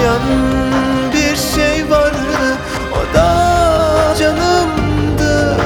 olmayan bir şey vardı, o da canımdı.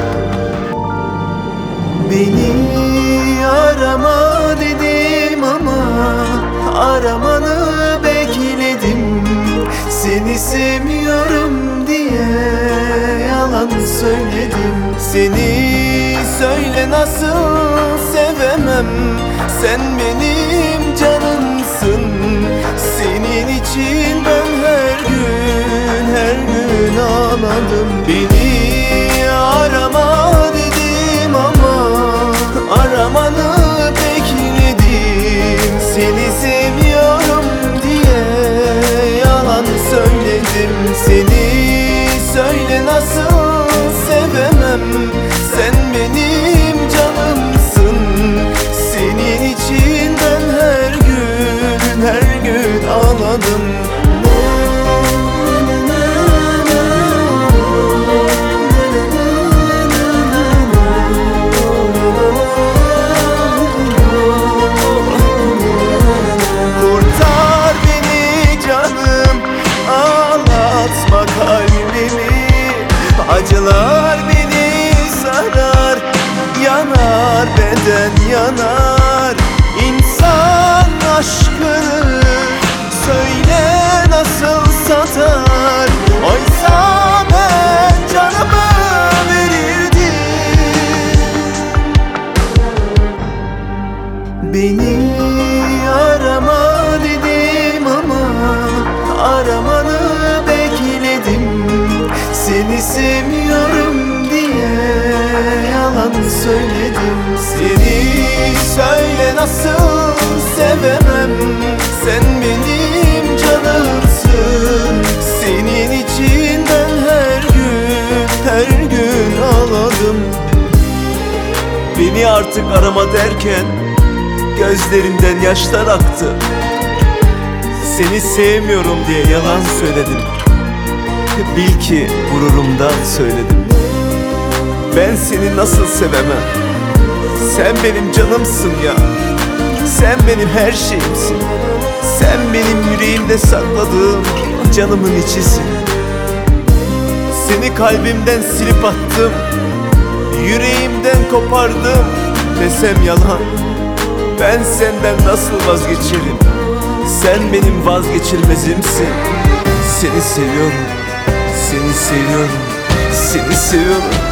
Beni arama dedim ama aramanı bekledim. Seni sevmiyorum diye yalan söyledim. Seni söyle nasıl sevemem, sen benim canımsın. Senin için ben her gün ağladım. Beni arama dedim ama aramanı bekledim. Seni seviyorum diye yalan söyledim. Seni söyle nasıl sevemem, sen benim canımsın. Senin için ben her gün ağladım. Kurtar beni canım, ağlatma kalbimi. Acılar beni sarar, yanar beden yanar. İnsan aşkını söyle nasıl satar? Oysa ben canımı verirdim. Beni arama dedim ama aramanı bekledim. Seni sevmiyorum diye yalan söyledim. Seni söyle nasıl sevemem, sen benim canımsın. Senin için ben her gün ağladım. Beni artık arama derken gözlerimden yaşlar aktı. Seni sevmiyorum diye yalan söyledim. Bil ki gururumdan söyledim. Ben seni nasıl sevemem? Sen benim canımsın ya. Sen benim her şeyimsin. Sen benim yüreğimde sakladığım canımın içisin. Seni kalbimden silip attım, yüreğimden kopardım desem yalan. Ben senden nasıl vazgeçerim? Sen benim vazgeçilmezimsin. Seni seviyorum, seni seviyorum, seni seviyorum.